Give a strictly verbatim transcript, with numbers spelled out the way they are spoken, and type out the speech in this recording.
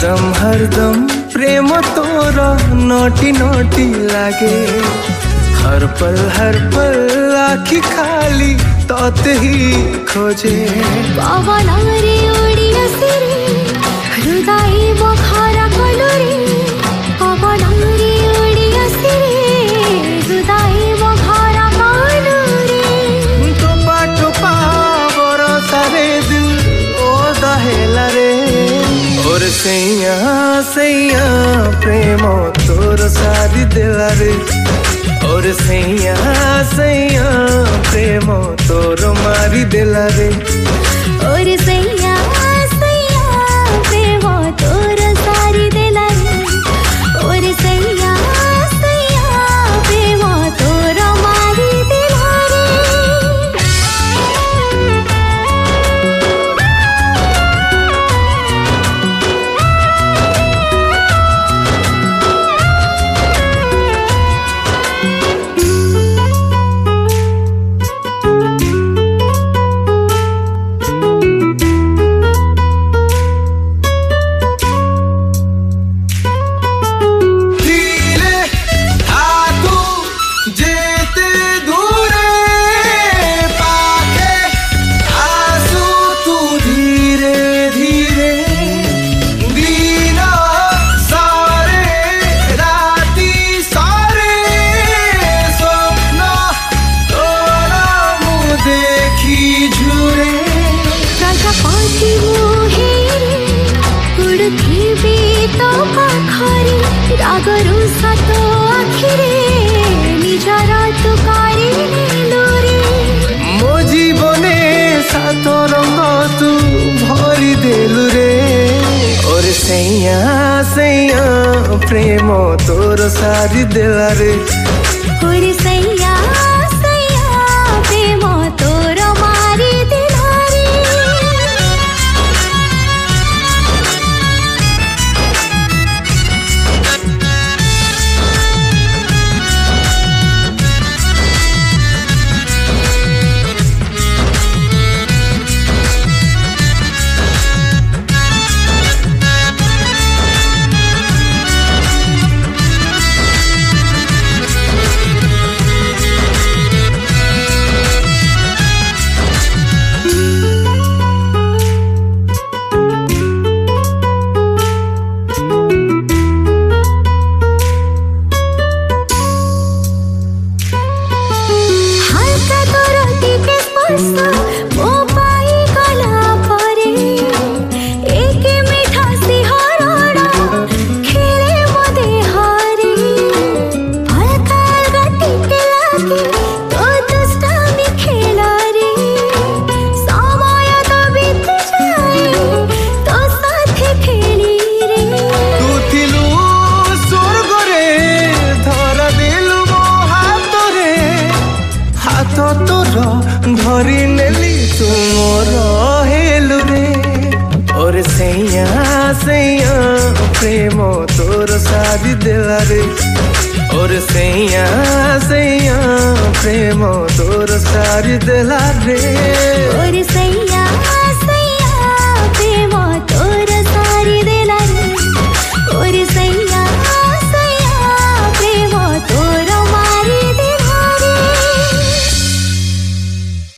हरदम हरदम प्रेम तोरा नोटी नोटी लागे। हर पल हर पल आखि खाली तोते ही खोजे। पवन रे उड़ी आसिरे हृदय बखारा कलरे। पवन रे उड़ी आसिरे हृदय बखारा कलरे। तो पाटो पावर सारे दिल ओ दहेला रे। और सैया सैया प्रेम तोर सारी दिला रे। और सैया सैया प्रेम तोर मारी दिला रे। और सैया सैया प्रेम तोर सारी दिला रे। और सैया सैया प्रेम तोर मारी दिला रे। रागरू सातो आखिरे निजार तुकारी नीलुरे। मो जीवने सातो रंग तू भरी देलु रे। और सैया सैया प्रेम तोर सारी दिला रे। और सैया सैया प्रेम तोर मारी दिला रे। धरी नेली तुम हेलु रे। और सैया सैया प्रेम तोर सारी दिला रे। और सैया सैया प्रेम तोर सारी दिला रे। और सैया